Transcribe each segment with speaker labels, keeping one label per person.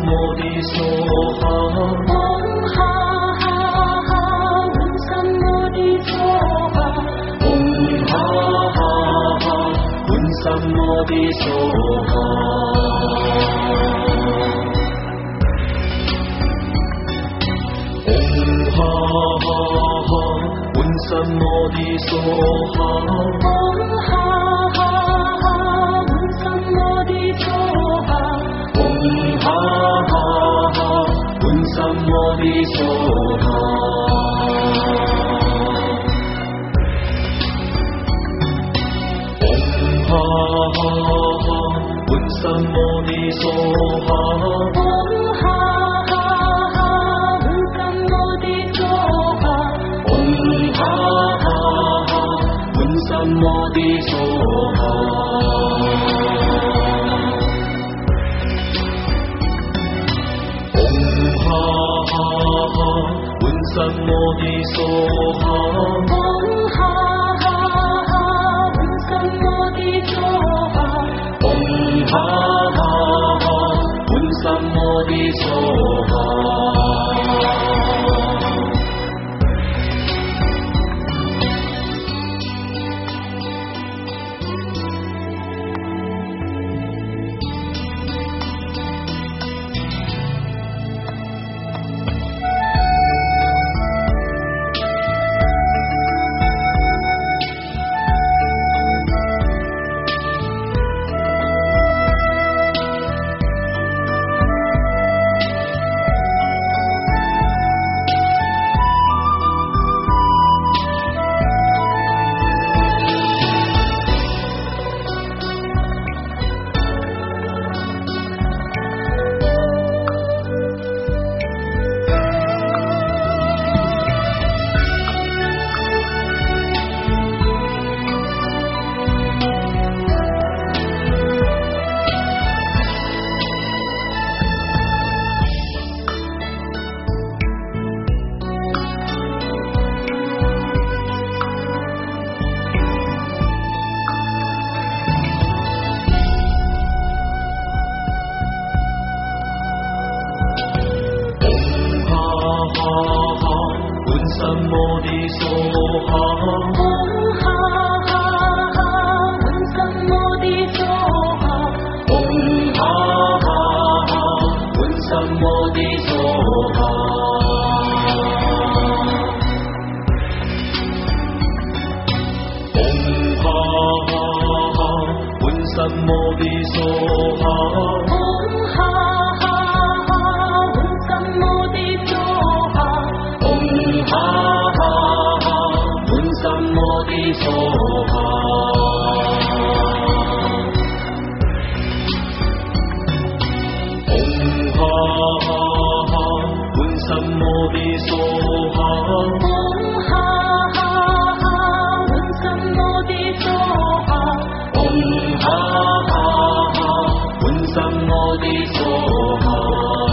Speaker 1: 摩地娑哈。
Speaker 2: 嗡哈哈哈，文三摩地娑哈。
Speaker 1: 嗡哈哈哈，文三摩地娑哈。嗡哈哈哈，文三摩地娑哈。
Speaker 2: 嗡哈哈哈，文三摩地娑哈。
Speaker 1: 嗡哈哈哈，文三摩地娑哈。嗡哈哈哈，文三摩地娑哈。
Speaker 2: 嗡哈哈哈，文三摩地娑哈。
Speaker 1: 嗡哈哈哈，文三摩地娑哈。嗡哈哈哈，文三摩地娑哈。
Speaker 2: 嗡哈哈哈，文三摩地娑哈。
Speaker 1: 嗡哈哈哈，文三摩地娑哈。三摩地娑哈。
Speaker 2: 嗡哈哈哈，文三摩地娑哈。
Speaker 1: 嗡哈哈哈，文三摩地娑哈。嗡哈哈哈，文三摩地娑哈。
Speaker 2: 嗡哈哈哈，文三摩地娑哈。
Speaker 1: 嗡哈哈哈，文三摩地娑哈。嗡哈哈哈，文三摩地娑哈。
Speaker 2: 嗡哈哈哈，文三摩地娑哈。
Speaker 1: 嗡哈哈哈，文三摩地娑哈。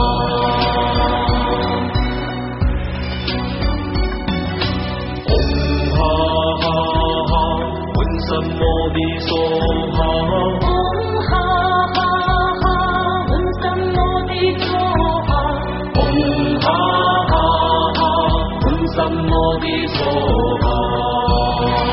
Speaker 1: 嗡哈哈哈，文三摩地娑哈。
Speaker 2: 嗡哈哈哈，文三摩地娑哈。
Speaker 1: 嗡哈哈哈，文三摩地娑哈。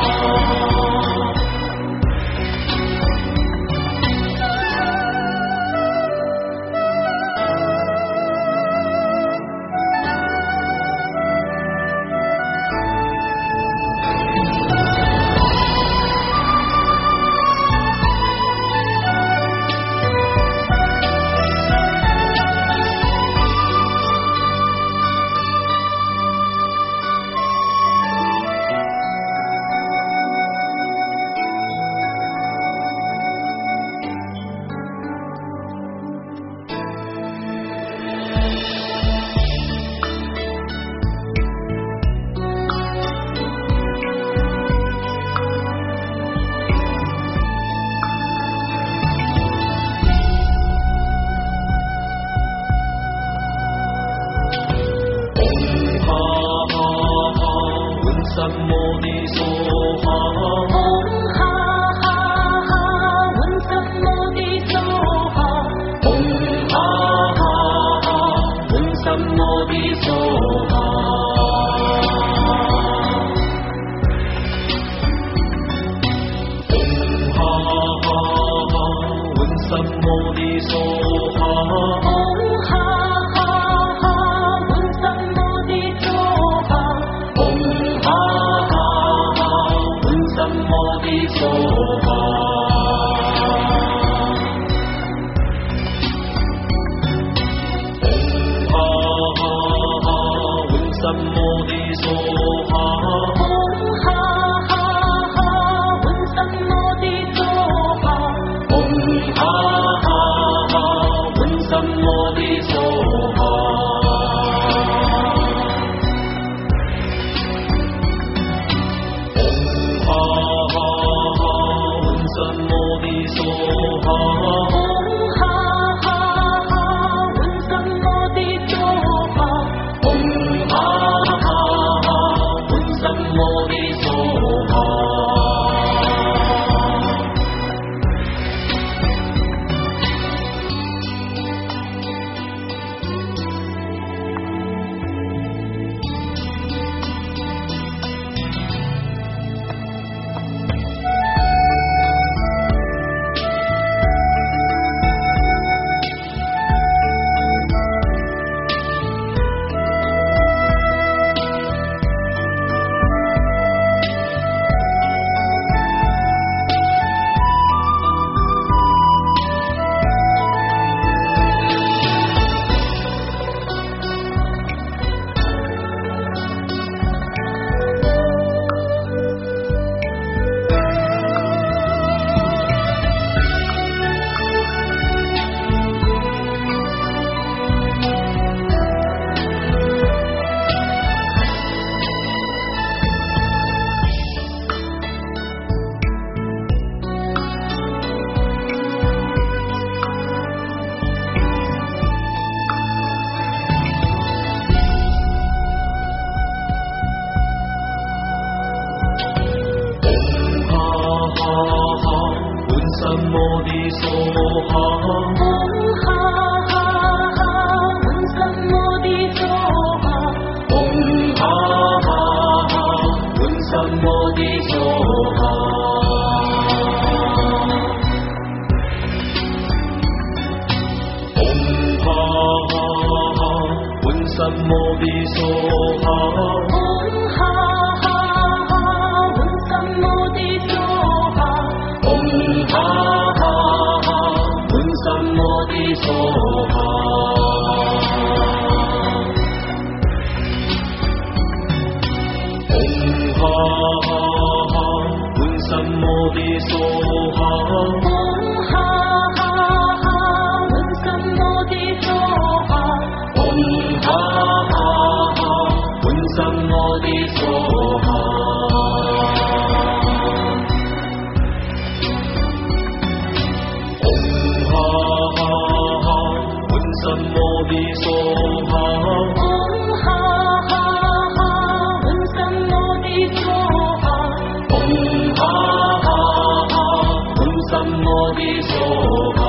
Speaker 1: 三摩地娑哈。
Speaker 2: 嗡哈哈哈，文三摩地娑哈。
Speaker 1: 嗡哈哈摩地娑哈。嗡哈哈哈，嗡三摩地娑哈。
Speaker 2: 嗡哈哈哈，嗡三摩地娑哈。
Speaker 1: 嗡哈哈哈，嗡三摩地娑哈。嗡哈哈哈，嗡三摩地娑哈。嗡哈哈哈，嗡三摩地娑哈。嗡哈哈哈，嗡三摩地娑哈。嗡哈哈哈，嗡三摩地娑哈。嗡哈哈哈，嗡三摩地娑哈。嗡摩地娑哈。嗡哈哈哈，嗡三摩地娑哈。嗡哈哈哈，嗡三摩地娑哈。嗡哈哈哈，嗡三摩地娑哈。嗡哈哈哈，嗡三摩地娑哈。嗡哈哈哈，嗡三摩地娑哈。嗡哈哈哈，嗡三摩地娑哈。嗡哈哈哈，嗡三摩地娑哈。嗡哈哈哈，嗡三摩地娑哈。嗡摩地娑哈。嗡哈哈哈，嗡三摩地娑哈。嗡哈哈哈，嗡三摩地娑哈。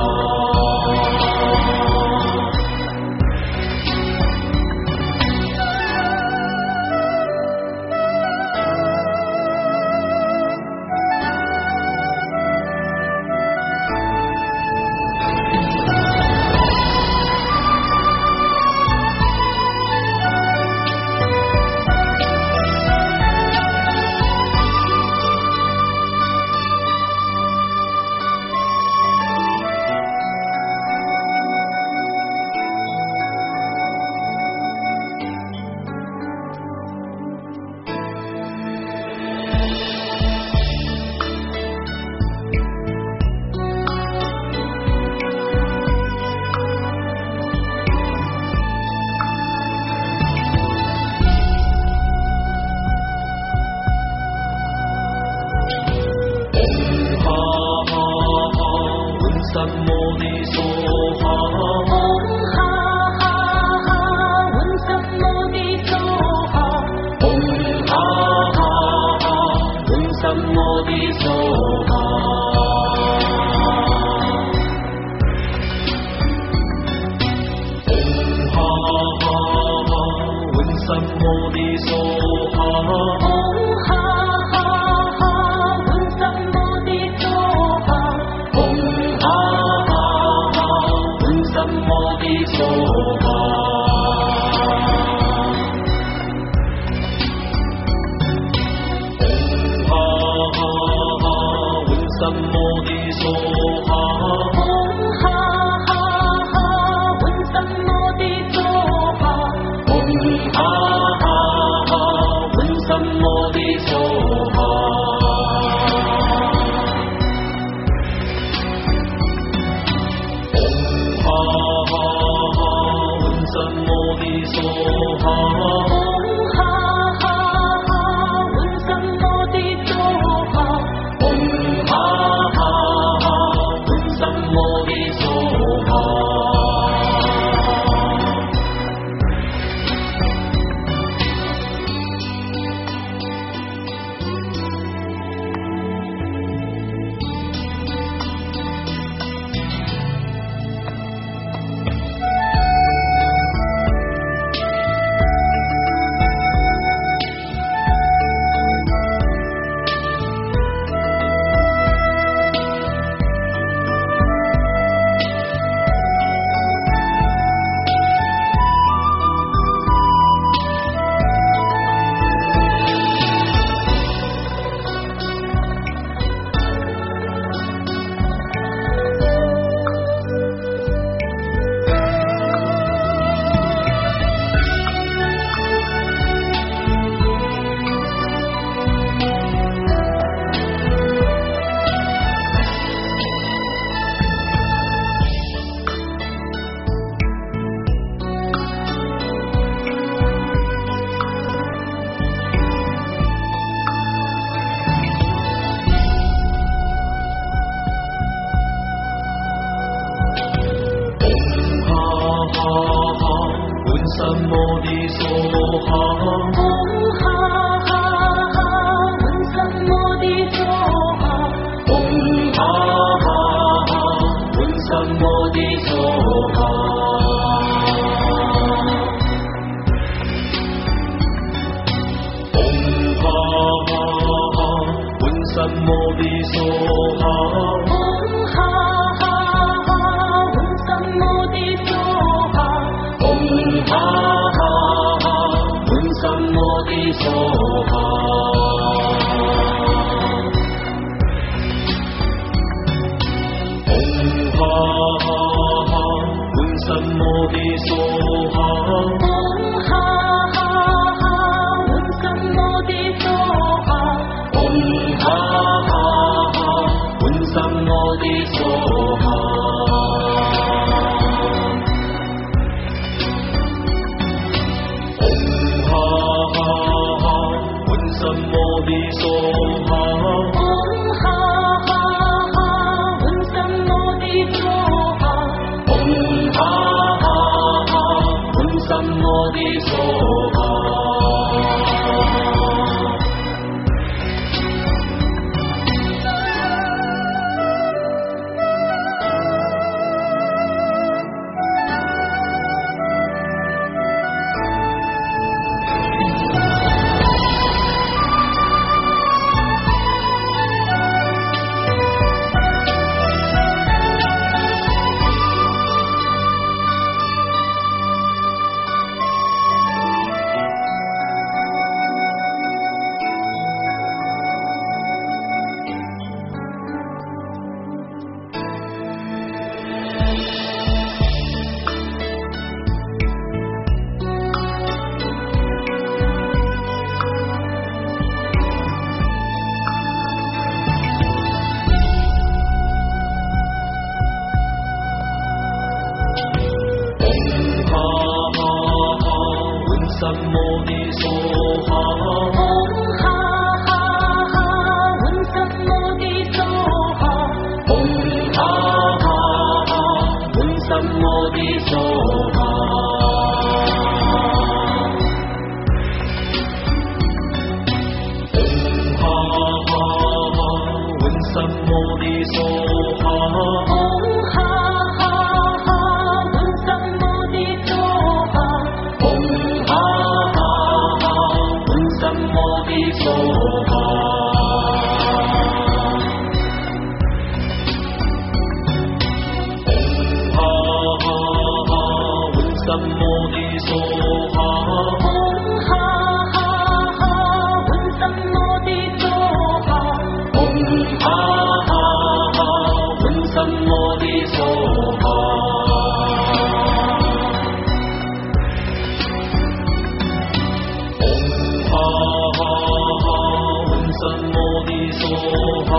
Speaker 1: 地梭哈，
Speaker 2: 嗡哈哈哈，文三摩地梭哈，
Speaker 1: 嗡哈哈哈，文三摩地梭哈。三摩地梭哈，
Speaker 2: 嗡哈哈哈，文三摩地梭哈，
Speaker 1: 嗡哈哈哈，文三摩地梭哈，嗡哈哈哈，文三摩地梭哈，
Speaker 2: 嗡哈哈哈，文三摩地梭哈。
Speaker 1: 哈哈哈，文三摩地梭哈。三摩地梭哈，
Speaker 2: 嗡哈哈哈，文三摩地梭哈，
Speaker 1: 嗡哈哈哈，文三摩地梭哈，嗡哈哈哈，文三摩地梭哈，
Speaker 2: 嗡哈哈哈，文三摩地梭哈。
Speaker 1: 嗡哈哈哈，文三摩地梭哈，嗡哈哈哈，文三摩地梭哈，
Speaker 2: 嗡哈哈哈，文三摩地梭哈，
Speaker 1: 嗡哈哈哈，文三摩地梭哈。三摩地梭哈，
Speaker 2: 嗡哈哈哈，文三摩地梭哈，
Speaker 1: 嗡哈哈哈，文三摩地梭哈，三摩地梭哈，
Speaker 2: 嗡哈哈哈，文三摩地梭哈，
Speaker 1: 嗡哈哈哈，文三摩地梭哈，嗡哈哈哈，文三摩地梭哈，
Speaker 2: 嗡哈哈哈，文三摩地梭哈，
Speaker 1: 嗡哈哈哈， 摩地梭哈。
Speaker 2: 嗡哈哈哈，文三摩地梭哈。
Speaker 1: 嗡哈哈哈，文三摩地梭哈。嗡哈哈哈，文三摩地梭哈。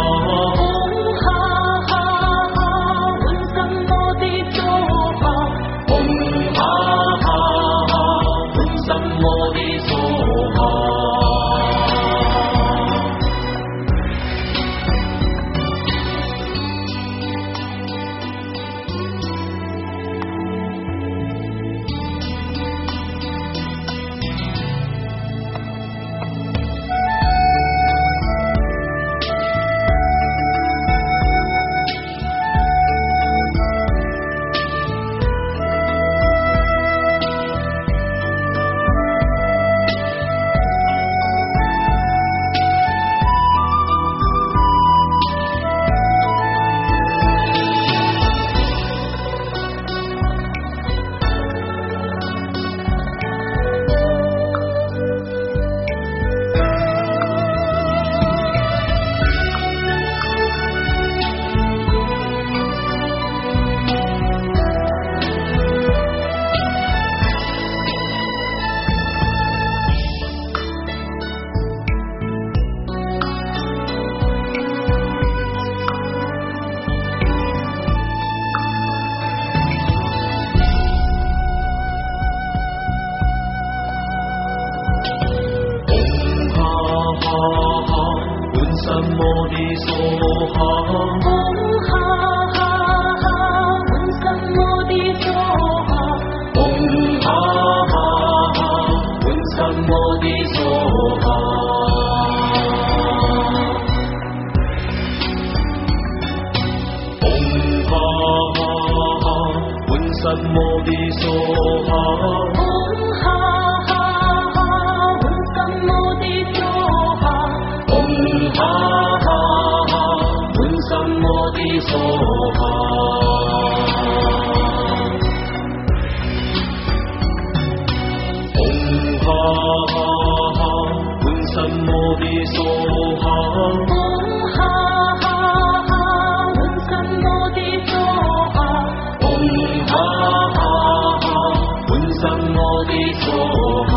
Speaker 1: 三摩地梭哈。
Speaker 2: 嗡哈哈哈，文三摩地梭哈。
Speaker 1: 嗡哈哈哈，文三摩地梭哈。嗡哈哈哈，文三摩地梭哈。
Speaker 2: 嗡哈哈哈，文三摩地梭哈。
Speaker 1: 嗡哈哈哈，文三摩地梭哈。嗡哈哈哈，文三摩地梭哈。
Speaker 2: 嗡哈哈哈，文三摩地梭哈。
Speaker 1: 嗡哈哈哈，文三摩地梭哈。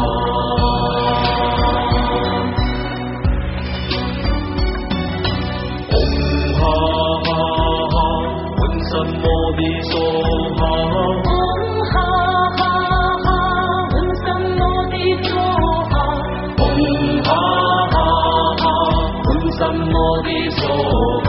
Speaker 1: 三摩地梭哈。
Speaker 2: 嗡哈哈哈，文三摩地梭哈。
Speaker 1: 嗡哈哈哈，文三摩地梭哈。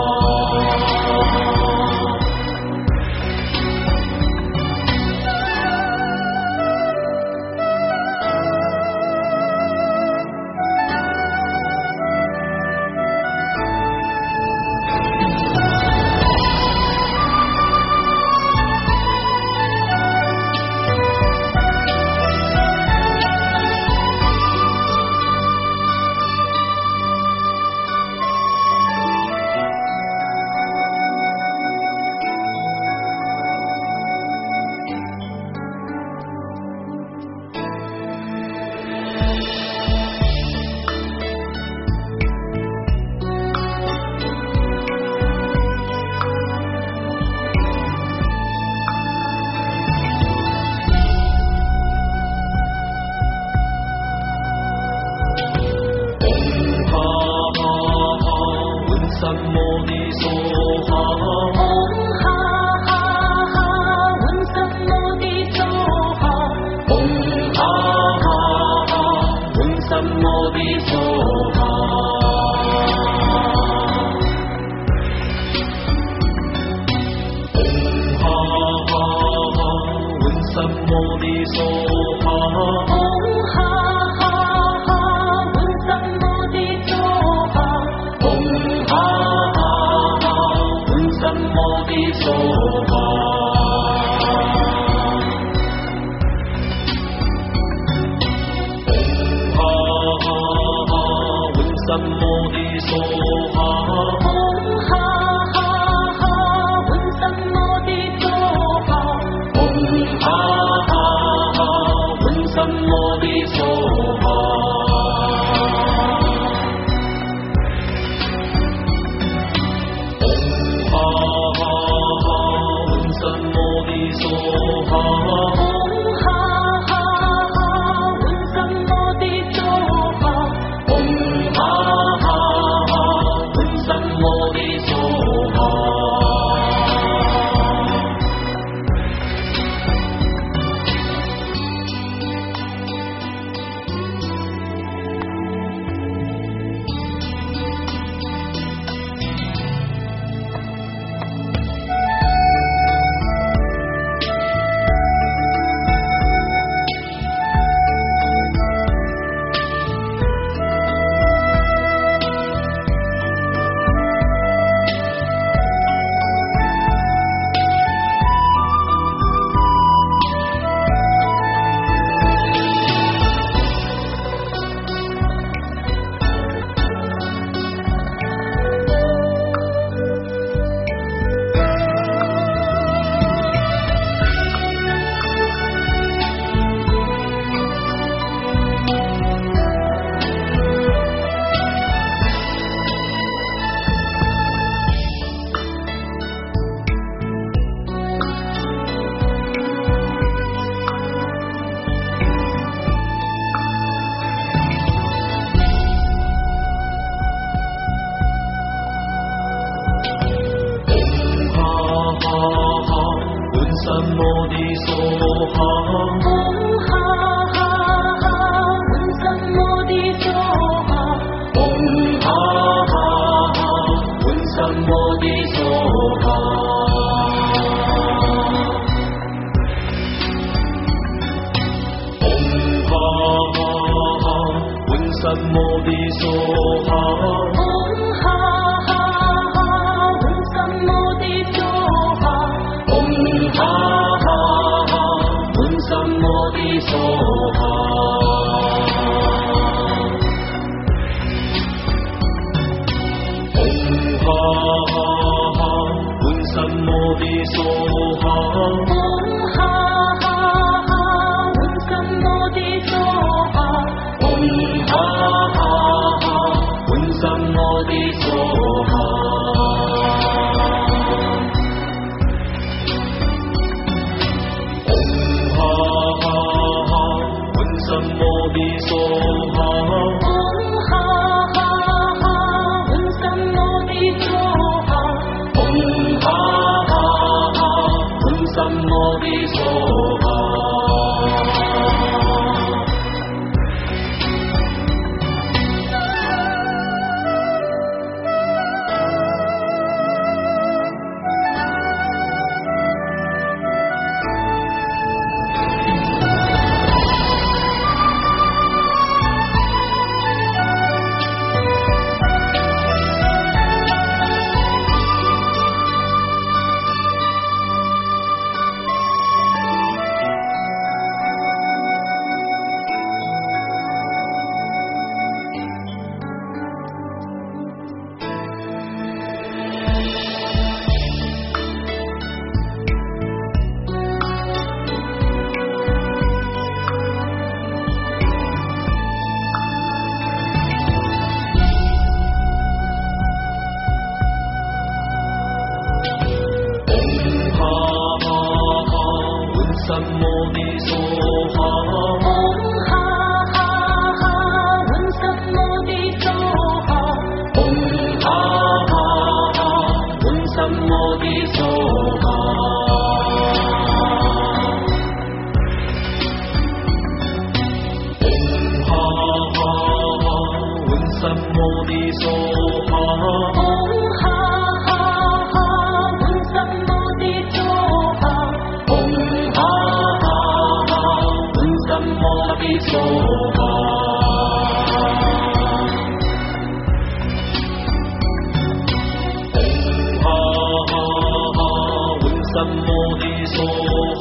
Speaker 1: 三摩地梭哈。
Speaker 2: 嗡哈哈哈，文三摩地梭哈。
Speaker 1: 嗡哈哈哈，文三摩地梭哈。嗡哈哈哈，文三摩地梭哈。
Speaker 2: 嗡哈哈哈，文三摩地梭哈。
Speaker 1: 嗡哈哈哈，文三摩地梭哈。嗡哈哈哈，文三摩地梭哈。
Speaker 2: 嗡哈哈哈，文三摩地梭哈。
Speaker 1: 嗡哈哈梭哈。
Speaker 2: 南无地梭